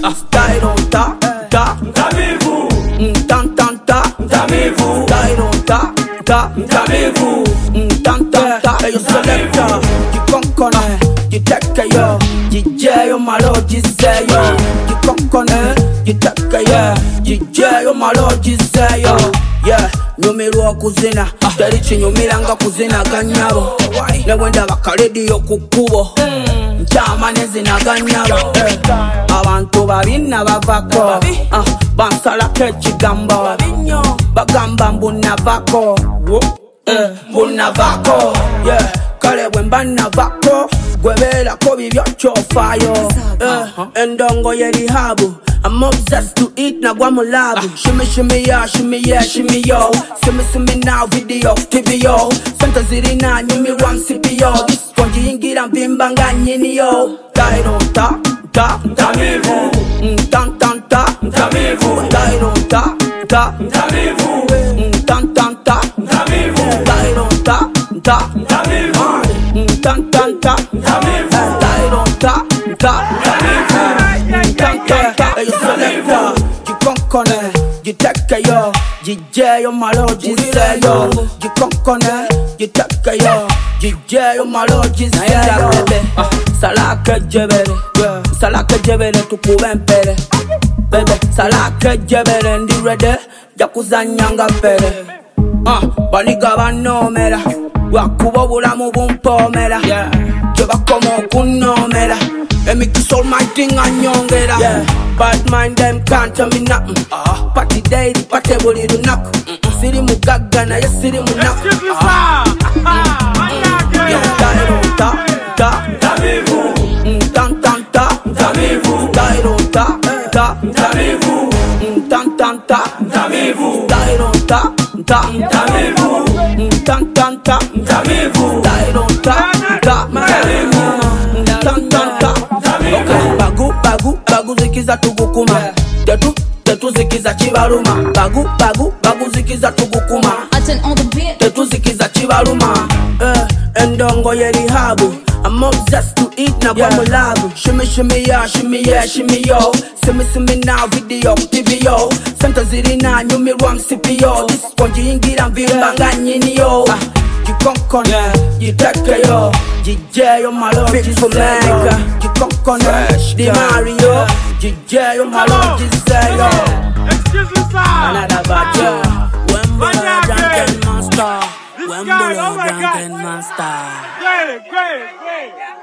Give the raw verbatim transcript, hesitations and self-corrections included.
Style on ta, ta, Ntamivu, tan tan ta, Ntamivu, style on ta, ta, Ntamivu, tan tan ta. Hey, you selector, you concone, you take yo, you jay yo malo, you say yo, you concone, you take yo, you jay yo malo, you say yo. Yeah, nyumirwa kuzina, terichi nyumiranga kuzina ganyabo. Newenda bakalediyo kukubo, nchama nezina ganyabo. Abantu babina bavako, bansala kechigamba, bagamba mbuna vako, mbuna vako. Yeah, kale wembana vako, gwebela kobi vyocho fayo. Endongo yeri habu, I'm obsessed to eat na guamulabu. Shimmy shimmy ya, shimmy yeah, shimmy yo. Shimmy shimmy now video, T V yo. Santa zirina nyumi ram C P yo. Konji ingira mbimbanga nyini yo. Tairo ta, ta, Ntamivu, tan tan ta, Ntamivu, tairo ta, ta, Ntamivu, tan tan ta, Ntamivu, tairo ta, ta, Ntamivu, tan tan ta, Ntamivu, tairo ta, ta. Hey, you selector, you concone, you take yo, you jay yo malo, you say yo, you concone, you take yo, you jay yo malo, you say yo. Salaka jebere, salaka jebere tukubempere, bebe, salaka jebere ndi rede, yakuza nyanga pere. Ah, baniga banomera, wakubo bulamu bumpomera, jeba komo kunomera. Let me kiss all my thing and yongera. Yeah, bad mind them can't tell me nothing. Uh, party day, party body do knock. Siri mugaga na yes siri munak. Yeah, tairo ta ta, Ntamivu, tan tan ta, Ntamivu, tairo ta ta, Ntamivu, tan tan ta, Ntamivu, tairo ta ta, Ntamivu, tan tan ta, Ntamivu, tairo ta ta, tan tan ta. Okay, bagu bagu bagu zikiza tugukuma, tetu tetu zikiza chibaluma. Bagu bagu bagu zikiza tugukuma, Aten on the beat. tetu zikiza chibaluma. Eh, endongo yeri habu. I'm obsessed to eat na guamulabu. Shimmy shimmy ya, shimmy yeah, shimmy yo. Shimmy shimmy now video, T V yo. Santa zirina nyumi ram C P yo. This konji ingira mbimbanga nyini yo. You concon, you take yo, you jay yo malo, you say yo, you concon, Di Mario, you jay yo malo, you say yo. Excuse me, sir. Another bad yo, Wembula Drunken Master, This guy, Wembula oh my God. Drunken Master. Great, great, great.